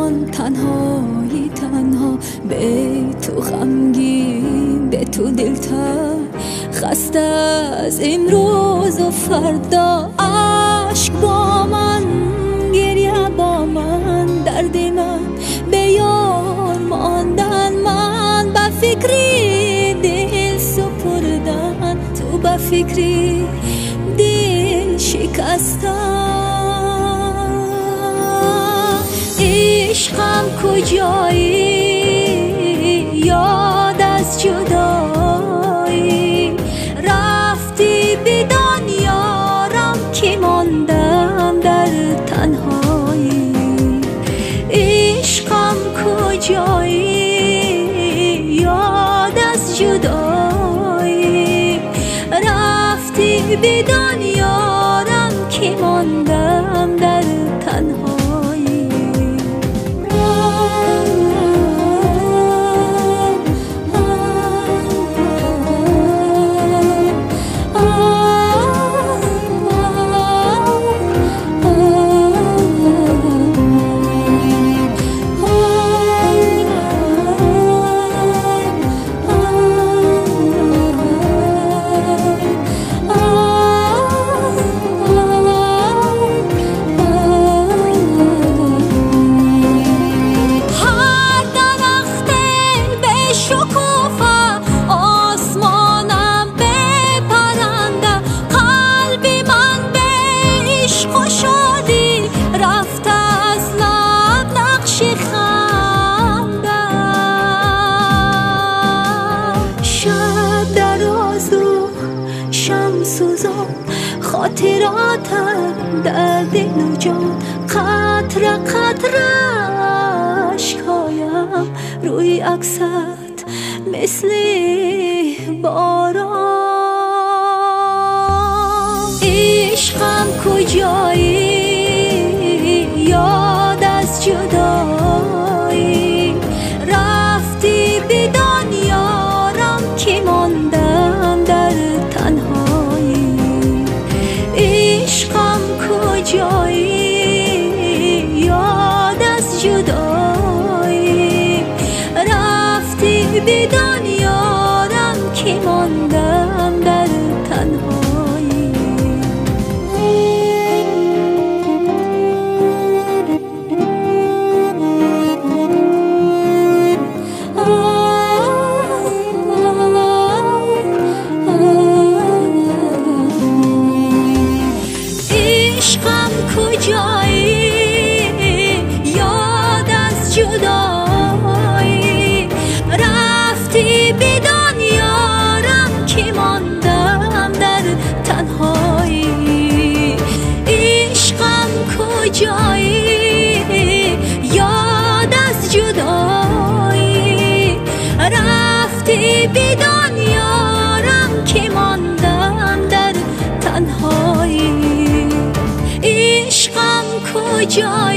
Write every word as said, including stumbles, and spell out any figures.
الان تنهایی تنها، به تو غمگین، به تو دلتر، خسته از امروز و فردا. عشق با من، گریه با من، درد من به یار ماندن، من به فکری دل سپردن، تو به فکری دل شکستن. عشقم کجایی؟ یاد از جدایی رفتی به دنیارم که ماندم در تنهایی. عشقم کجایی؟ یاد از جدایی رفتی به دنیارم که ماندم در تنهایی. خاطراتم در دل و جان، قطره قطره اشکایم روی عکست مثل باران. عشقم کجایی؟ یاد از جدایی رفتی به دنیارم که ماندم در تنهایی. عشقم کجایی؟ یاد از جدایی رفتی به دنیارم که ماندم در تنهایی. عشقم کجایی؟ یاد از جدایی رفتی به دنیارم که ماندم در تنهایی. عشقم کجایی؟ یاد از جدایی رفتی به دنیارم که ماندم در تنهایی. عشقم کجایی؟